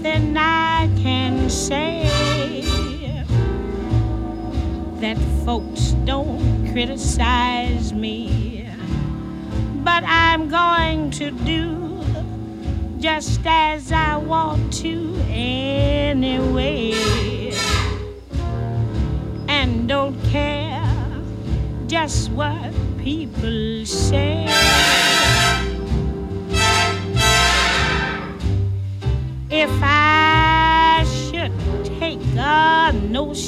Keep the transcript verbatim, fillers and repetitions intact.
nothing I can say that folks don't criticize me, but I'm going to do just as I want to anyway, and don't care just what people say. If I should take a notion